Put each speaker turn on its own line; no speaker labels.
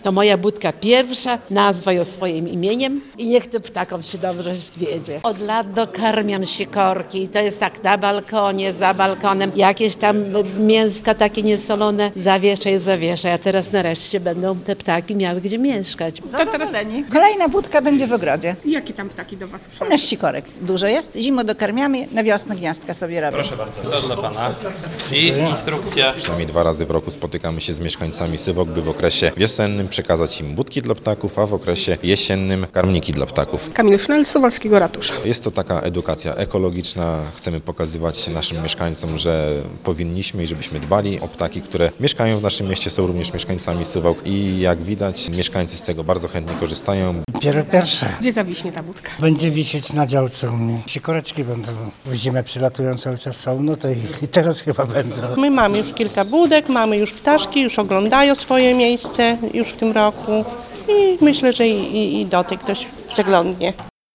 To moja budka pierwsza, nazwę ją swoim imieniem i niech tym ptakom się dobrze wiedzie. Od lat dokarmiam sikorki i to jest tak na balkonie, za balkonem. Jakieś tam mięska takie niesolone zawieszaj, a teraz nareszcie będą te ptaki miały gdzie mieszkać.
Zadowoleni. Kolejna budka będzie w ogrodzie.
Jakie tam ptaki do Was
U
przychodzą?
nas sikorek dużo jest, zimą dokarmiamy, na wiosnę gniazdka sobie robią.
Proszę bardzo, to dla Pana. I instrukcja.
Przynajmniej 2 razy w roku spotykamy się z mieszkańcami Suwałk, by w okresie wiosennym przekazać im budki dla ptaków, a w okresie jesiennym karmniki dla ptaków.
Kamil Sznel z Suwalskiego Ratusza.
Jest to taka edukacja ekologiczna. Chcemy pokazywać naszym mieszkańcom, że powinniśmy i żebyśmy dbali o ptaki, które mieszkają w naszym mieście, są również mieszkańcami Suwałk i jak widać mieszkańcy z tego bardzo chętnie korzystają.
Dopiero pierwsze.
Gdzie zawiśnie ta budka?
Będzie wisieć na działce u mnie. Sikoreczki będą. W zimę przylatują cały czas są, no to i teraz chyba będą.
My mamy już kilka budek, mamy już ptaszki, już oglądają swoje miejsce już w tym roku i myślę, że i do tej ktoś przeglądnie.